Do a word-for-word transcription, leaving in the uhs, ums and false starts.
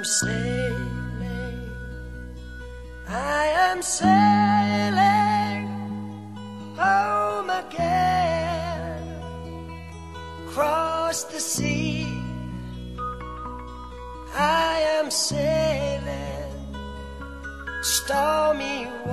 sailing, I am sailing home again, across the sea. I am sailing stormy